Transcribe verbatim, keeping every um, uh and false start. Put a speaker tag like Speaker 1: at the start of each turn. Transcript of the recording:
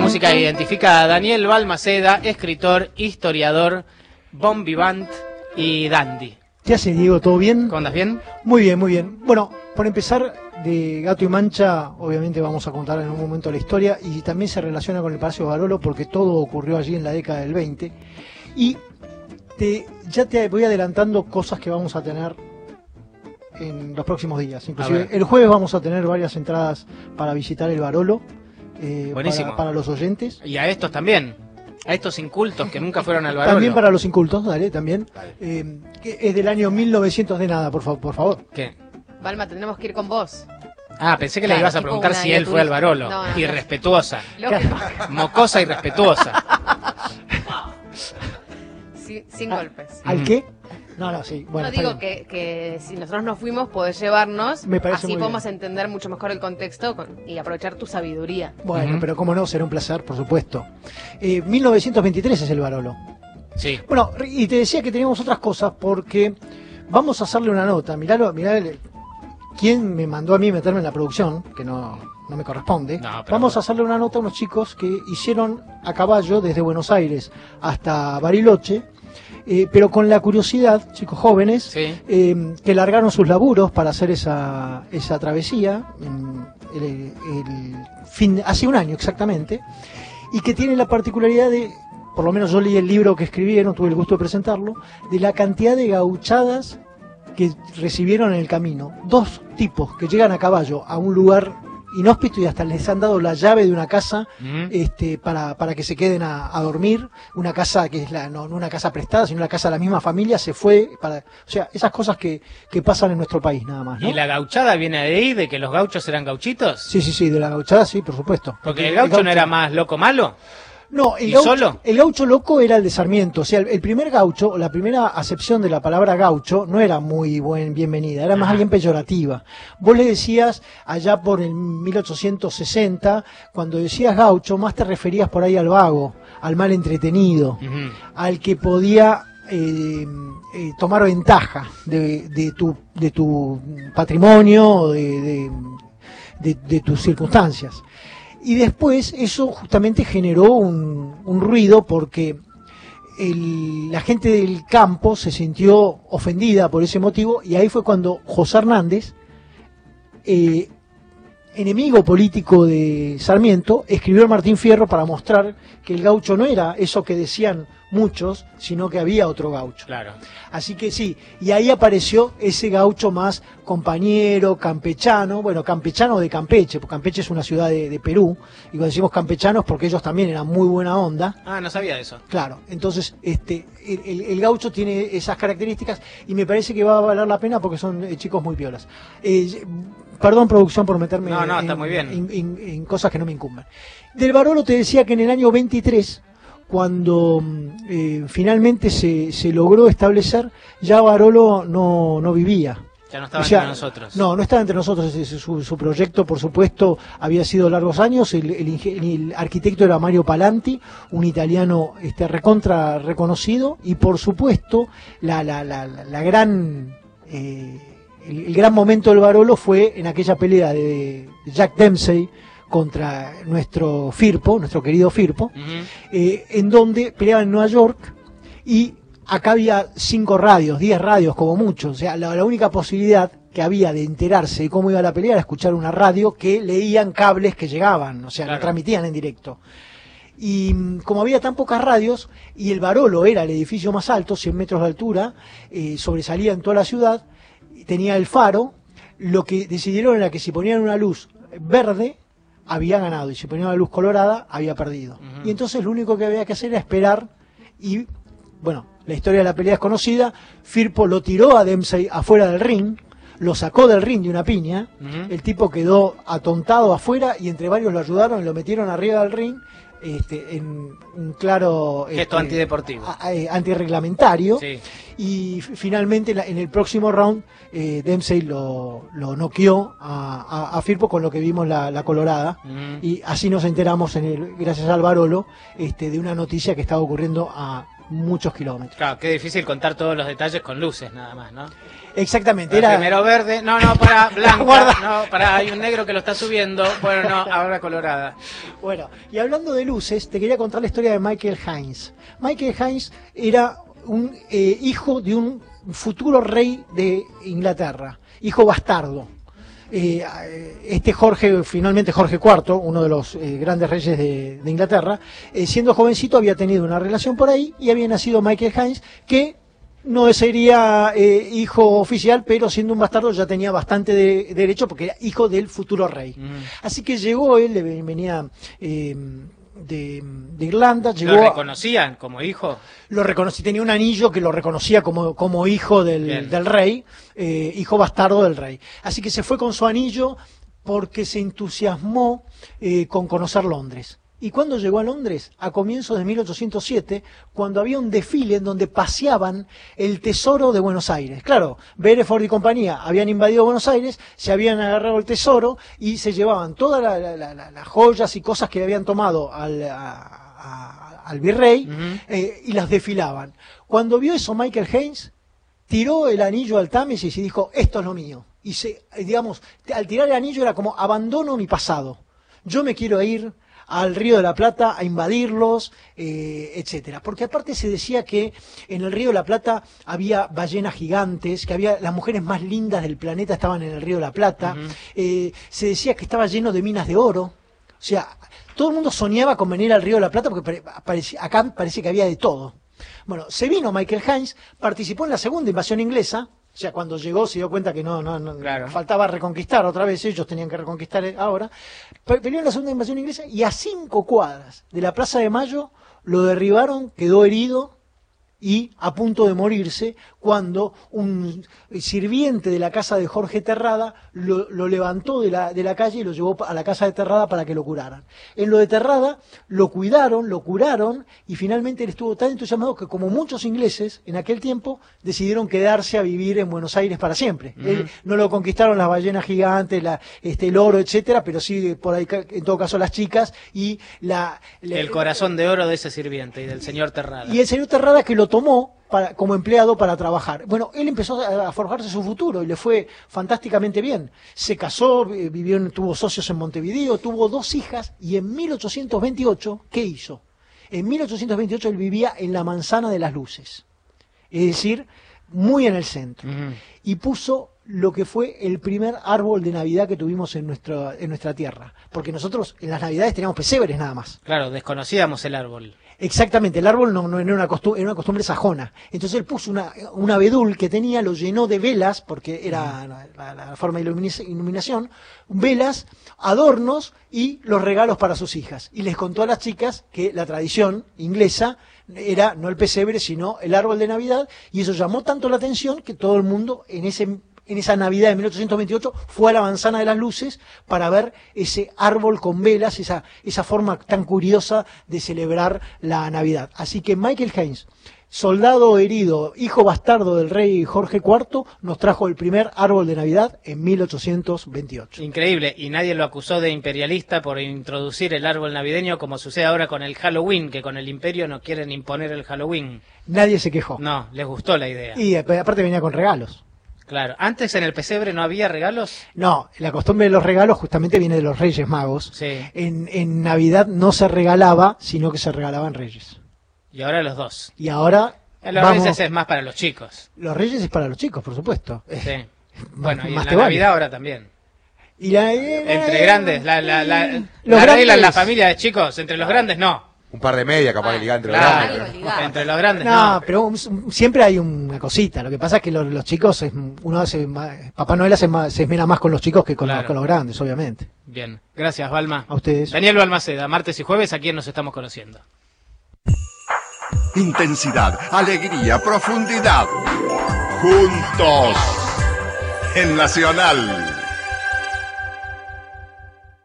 Speaker 1: música identifica a Daniel Balmaceda, escritor, historiador, bon vivant y dandy.
Speaker 2: ¿Qué haces, Diego? ¿Todo bien?
Speaker 1: ¿Cómo andas, bien?
Speaker 2: Muy bien, muy bien. Bueno, por empezar, de Gato y Mancha, obviamente vamos a contar en un momento la historia, y también se relaciona con el Palacio de Barolo porque todo ocurrió allí en la década del veinte. Y te, ya te voy adelantando cosas que vamos a tener en los próximos días. Inclusive el jueves vamos a tener varias entradas para visitar el Barolo, eh,
Speaker 1: Buenísimo.
Speaker 2: Para, para los oyentes.
Speaker 1: Y a estos también, a estos incultos que nunca fueron al Barolo.
Speaker 2: También para los incultos, dale, también. Dale. Eh, que es del año mil novecientos de nada, por, fa por favor.
Speaker 1: ¿Qué?
Speaker 3: Balma, tendremos que ir con vos.
Speaker 1: Ah, pensé que
Speaker 3: claro,
Speaker 1: le ibas a preguntar si él fue al Barolo.
Speaker 3: No, no,
Speaker 1: irrespetuosa.
Speaker 3: No. Que...
Speaker 1: Mocosa irrespetuosa.
Speaker 3: Sí, sin
Speaker 2: ¿A,
Speaker 3: golpes.
Speaker 2: ¿Al qué? No, no, sí. Bueno,
Speaker 3: no digo que, que si nosotros nos fuimos podés llevarnos,
Speaker 2: Me parece
Speaker 3: así
Speaker 2: muy
Speaker 3: podemos
Speaker 2: bien.
Speaker 3: entender mucho mejor el contexto con, y aprovechar tu sabiduría.
Speaker 2: Bueno,
Speaker 1: Uh-huh.
Speaker 2: pero cómo no, será un placer, por supuesto. Eh, mil novecientos veintitrés es el Barolo.
Speaker 1: Sí.
Speaker 2: Bueno, y te decía que teníamos otras cosas porque vamos a hacerle una nota. Mirá, mirá quién me mandó a mí meterme en la producción, que no, no me corresponde.
Speaker 1: No, pero
Speaker 2: vamos
Speaker 1: bueno.
Speaker 2: a hacerle una nota a unos chicos que hicieron a caballo desde Buenos Aires hasta Bariloche. Eh, pero con la curiosidad, chicos jóvenes,
Speaker 1: Sí.
Speaker 2: eh, que largaron sus laburos para hacer esa, esa travesía, en el, el fin, hace un año exactamente, y que tiene la particularidad de, por lo menos yo leí el libro que escribieron, tuve el gusto de presentarlo, de la cantidad de gauchadas que recibieron en el camino. Dos tipos que llegan a caballo a un lugar inhóspito y hasta les han dado la llave de una casa
Speaker 1: Uh-huh.
Speaker 2: este, para, para que se queden a, a dormir, una casa que es la, no, no una casa prestada, sino una casa de la misma familia, se fue para, o sea, esas cosas que, que pasan en nuestro país nada más, ¿no?
Speaker 1: ¿Y la gauchada viene de ahí, de que los gauchos eran gauchitos?
Speaker 2: Sí, sí, sí, de la gauchada sí, por supuesto.
Speaker 1: Porque el gaucho, no era más loco malo.
Speaker 2: No, el
Speaker 1: ¿Y
Speaker 2: gaucho,
Speaker 1: solo?
Speaker 2: el gaucho loco era el de Sarmiento. O sea, el, el primer gaucho, la primera acepción de la palabra gaucho no era muy buen, bienvenida, era más
Speaker 1: Ajá.
Speaker 2: bien peyorativa. Vos le decías allá por el mil ochocientos sesenta, cuando decías gaucho, más te referías por ahí al vago, al mal entretenido,
Speaker 1: Uh-huh.
Speaker 2: al que podía eh, eh, tomar ventaja de, de, tu, de tu patrimonio, de, de, de, de tus circunstancias. Y después eso justamente generó un, un ruido porque el, la gente del campo se sintió ofendida por ese motivo, y ahí fue cuando José Hernández, eh, enemigo político de Sarmiento, escribió a Martín Fierro para mostrar que el gaucho no era eso que decían muchos, sino que había otro gaucho.
Speaker 1: Claro.
Speaker 2: Así que sí, y ahí apareció ese gaucho más compañero, campechano, bueno, campechano de Campeche, porque Campeche es una ciudad de, de Perú, y cuando decimos campechanos porque ellos también eran muy buena onda.
Speaker 1: Ah, no sabía eso.
Speaker 2: Claro, entonces este el, el, el gaucho tiene esas características y me parece que va a valer la pena porque son eh, chicos muy piolas. Eh, perdón, producción, por meterme
Speaker 1: No, no,
Speaker 2: en,
Speaker 1: está muy bien.
Speaker 2: En, en, en cosas que no me incumben. Del Barolo te decía que en el año veintitrés, cuando eh, finalmente se, se logró establecer, ya Barolo no, no vivía.
Speaker 1: Ya no estaba
Speaker 2: O sea,
Speaker 1: entre nosotros.
Speaker 2: No, no estaba entre nosotros. Su, su proyecto, por supuesto, había sido largos años. El, el, el arquitecto era Mario Palanti, un italiano este, recontra reconocido. Y, por supuesto, la, la, la, la gran, eh, el, el gran momento del Barolo fue en aquella pelea de Jack Dempsey contra nuestro Firpo, nuestro querido Firpo,
Speaker 1: Uh-huh.
Speaker 2: eh, en donde peleaban en Nueva York, y acá había cinco radios, diez radios como mucho. O sea, la, la única posibilidad que había de enterarse de cómo iba la pelea era escuchar una radio que leían cables que llegaban, o sea,
Speaker 1: Claro.
Speaker 2: lo transmitían en directo. Y mm, como había tan pocas radios, y el Barolo era el edificio más alto, cien metros de altura, eh, sobresalía en toda la ciudad, tenía el faro, lo que decidieron era que si ponían una luz verde, había ganado, y si ponían una luz colorada, había perdido.
Speaker 1: Uh-huh.
Speaker 2: Y entonces lo único que había que hacer era esperar, y bueno, la historia de la pelea es conocida. Firpo lo tiró a Dempsey afuera del ring, lo sacó del ring de una piña,
Speaker 1: Uh-huh.
Speaker 2: el tipo quedó atontado afuera y entre varios lo ayudaron y lo metieron arriba del ring, este, en un claro
Speaker 1: Gesto
Speaker 2: este,
Speaker 1: antideportivo.
Speaker 2: a- a- antirreglamentario.
Speaker 1: Sí.
Speaker 2: Y f- finalmente la- en el próximo round eh, Dempsey lo, lo noqueó a, a, a Firpo, con lo que vimos la, la colorada.
Speaker 1: Uh-huh.
Speaker 2: Y así nos enteramos, en el, gracias al Barolo, este, de una noticia que estaba ocurriendo a muchos kilómetros.
Speaker 1: Claro, qué difícil contar todos los detalles con luces nada más, ¿no?
Speaker 2: Exactamente,
Speaker 1: Era...
Speaker 2: era...
Speaker 1: Primero verde, no, no, para blanca,
Speaker 2: Guarda.
Speaker 1: no, para hay un negro que lo está subiendo, bueno, no, ahora colorada.
Speaker 2: Bueno, y hablando de luces, te quería contar la historia de Michael Hines. Michael Hines era un eh, hijo de un futuro rey de Inglaterra, hijo bastardo. Eh, este Jorge, finalmente Jorge cuarto, uno de los eh, grandes reyes de, de Inglaterra, eh, siendo jovencito había tenido una relación por ahí y había nacido Michael Hines, que no sería eh, hijo oficial, pero siendo un bastardo ya tenía bastante de, de derecho porque era hijo del futuro rey. Mm. Así que llegó él, venía... Eh, De, de Irlanda, llegó...
Speaker 1: ¿Lo reconocían como hijo?
Speaker 2: Lo reconocí, tenía un anillo que lo reconocía como, como hijo del, del rey, eh, hijo bastardo del rey. Así que se fue con su anillo porque se entusiasmó eh, con conocer Londres. ¿Y cuándo llegó a Londres? A comienzos de mil ochocientos siete, cuando había un desfile en donde paseaban el tesoro de Buenos Aires. Claro, Beresford y compañía habían invadido Buenos Aires, se habían agarrado el tesoro y se llevaban todas la, la, la, las joyas y cosas que le habían tomado al, a, a, al virrey uh-huh. eh, y las desfilaban. Cuando vio eso Michael Hines, tiró el anillo al Támesis y dijo, esto es lo mío. Y se, digamos, al tirar el anillo era como, abandono mi pasado. Yo me quiero ir al Río de la Plata a invadirlos, eh, etcétera. Porque aparte se decía que en el Río de la Plata había ballenas gigantes, que había las mujeres más lindas del planeta estaban en el Río de la Plata. Uh-huh. eh, se decía que estaba lleno de minas de oro. O sea, todo el mundo soñaba con venir al Río de la Plata porque parecía, acá parece que había de todo. Bueno, se vino Michael Hines, participó en la segunda invasión inglesa. O sea, cuando llegó se dio cuenta que no, no, no claro. faltaba reconquistar otra vez, ellos tenían que reconquistar ahora. Peleó en la segunda invasión inglesa y a cinco cuadras de la Plaza de Mayo lo derribaron, quedó herido y a punto de morirse cuando un sirviente de la casa de Jorge Terrada lo, lo levantó de la, de la calle y lo llevó a la casa de Terrada para que lo curaran. En lo de Terrada lo cuidaron, lo curaron y finalmente él estuvo tan entusiasmado que, como muchos ingleses en aquel tiempo, decidieron quedarse a vivir en Buenos Aires para siempre. Uh-huh. Él, no lo conquistaron las ballenas gigantes, la, este, el oro, etcétera, pero sí por ahí en todo caso las chicas y la, la
Speaker 1: el corazón de oro de ese sirviente y del señor Terrada.
Speaker 2: Y el señor Terrada que lo tomó para, como empleado para trabajar. Bueno, él empezó a, a forjarse su futuro y le fue fantásticamente bien. Se casó, vivió, en, tuvo socios en Montevideo, tuvo dos hijas y en mil ochocientos veintiocho, ¿qué hizo? En mil ochocientos veintiocho él vivía en la Manzana de las Luces, es decir, muy en el centro. Uh-huh. Y puso lo que fue el primer árbol de Navidad que tuvimos en, nuestro, en nuestra tierra. Porque nosotros en las Navidades teníamos pesebres nada más.
Speaker 1: Claro, desconocíamos el árbol.
Speaker 2: Exactamente, el árbol no, no era, una costumbre, era una costumbre sajona. Entonces él puso una, un abedul que tenía, lo llenó de velas, porque era la, la, la forma de iluminación, velas, adornos y los regalos para sus hijas. Y les contó a las chicas que la tradición inglesa era no el pesebre, sino el árbol de Navidad, y eso llamó tanto la atención que todo el mundo en ese en esa Navidad de mil ochocientos veintiocho fue a la Manzana de las Luces para ver ese árbol con velas, esa, esa forma tan curiosa de celebrar la Navidad. Así que Michael Hines, soldado herido, hijo bastardo del rey Jorge cuarto, nos trajo el primer árbol de Navidad en mil ochocientos veintiocho.
Speaker 1: Increíble, y nadie lo acusó de imperialista por introducir el árbol navideño, como sucede ahora con el Halloween, que con el imperio no quieren imponer el Halloween.
Speaker 2: Nadie se quejó.
Speaker 1: No, les gustó la idea.
Speaker 2: Y aparte venía con regalos.
Speaker 1: Claro, antes en el pesebre no había regalos.
Speaker 2: No, la costumbre de los regalos justamente viene de los Reyes Magos.
Speaker 1: Sí.
Speaker 2: En, en Navidad no se regalaba, sino que se regalaban Reyes.
Speaker 1: Y ahora los dos.
Speaker 2: Y ahora
Speaker 1: en los
Speaker 2: vamos...
Speaker 1: Reyes es más para los chicos.
Speaker 2: Los Reyes es para los chicos, por supuesto.
Speaker 1: Sí. Bueno, y
Speaker 2: más
Speaker 1: en la Navidad vale. Ahora también.
Speaker 2: Y la, eh,
Speaker 1: entre grandes, la, la, la,
Speaker 2: los
Speaker 1: la
Speaker 2: grandes...
Speaker 1: regla en la familia de chicos, entre los grandes no.
Speaker 4: Un par de medias, capaz que ligar entre los
Speaker 1: claro,
Speaker 4: grandes.
Speaker 1: Pero... entre los grandes
Speaker 2: no.
Speaker 1: No,
Speaker 2: pero un, siempre hay una cosita. Lo que pasa es que los, los chicos, es, uno hace más, Papá Noel hace más, se esmera más con los chicos que con, claro. los, con los grandes, obviamente.
Speaker 1: Bien, gracias, Balma.
Speaker 2: A ustedes.
Speaker 1: Daniel Balmaceda, martes y jueves, ¿a quién nos estamos conociendo?
Speaker 5: Intensidad, alegría, profundidad. Juntos en Nacional.